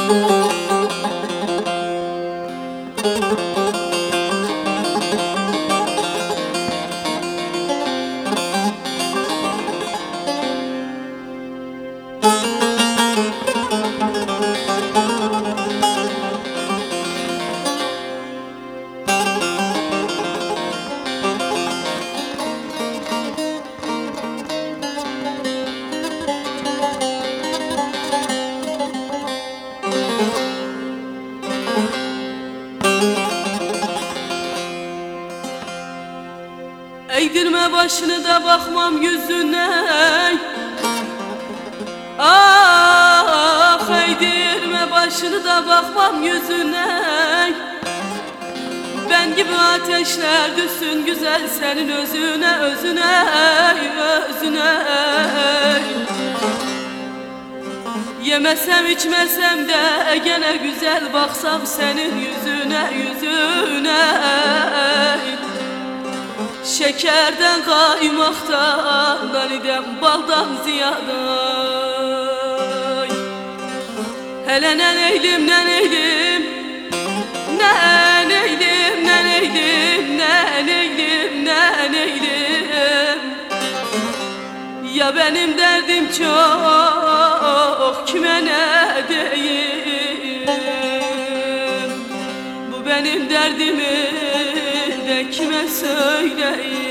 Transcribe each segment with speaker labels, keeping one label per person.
Speaker 1: Eğdirme başını da bakmam yüzüne. Ah, eğdirme başını da bakmam yüzüne. Ben gibi ateşler düşsün güzel senin özüne, özüne, özüne. Yemesem içmesem de gene güzel baksam senin yüzüne, yüzüne. Şekerden, kaymaktan, naniden, baldan ziyade. Hele ne neylim, ne neylim, ne neylim, ne neylim, ne neylim, ne neylim. Ya benim derdim çok, kime ne diyeyim. Bu benim derdimi de kime söyleyeyim.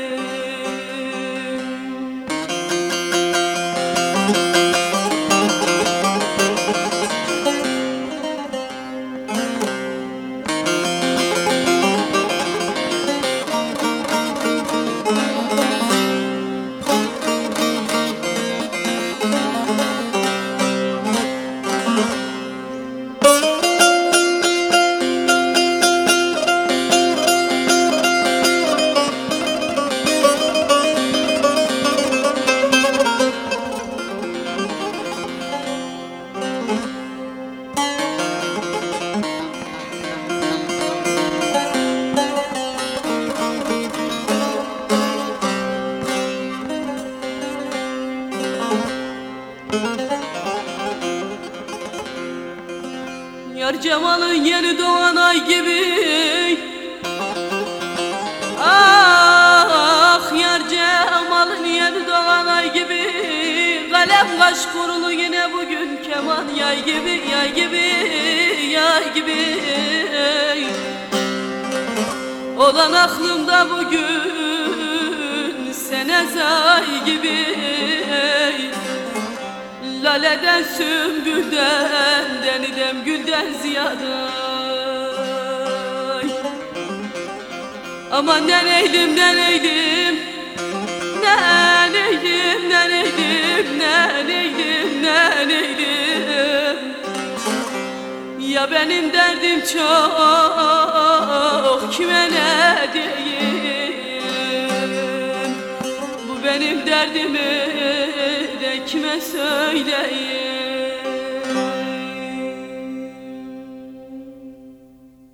Speaker 1: Yar cemalın yeni doğan ay gibi. Ah, yar cemalın yeni doğan ay gibi. Kalem kaş kurulu yine bugün keman yay gibi, yay gibi, yay gibi. Olan aklımda bugün sene zay gibi. Laleden, sümbülden, denidem gülden ziyade. Aman ne neylim, ne neylim, ne neylim, ne neylim, ne neylim, ne neylim. Ya benim derdim çok, kime ne diyeyim. Bu benim derdimi de kime söyleyeyim.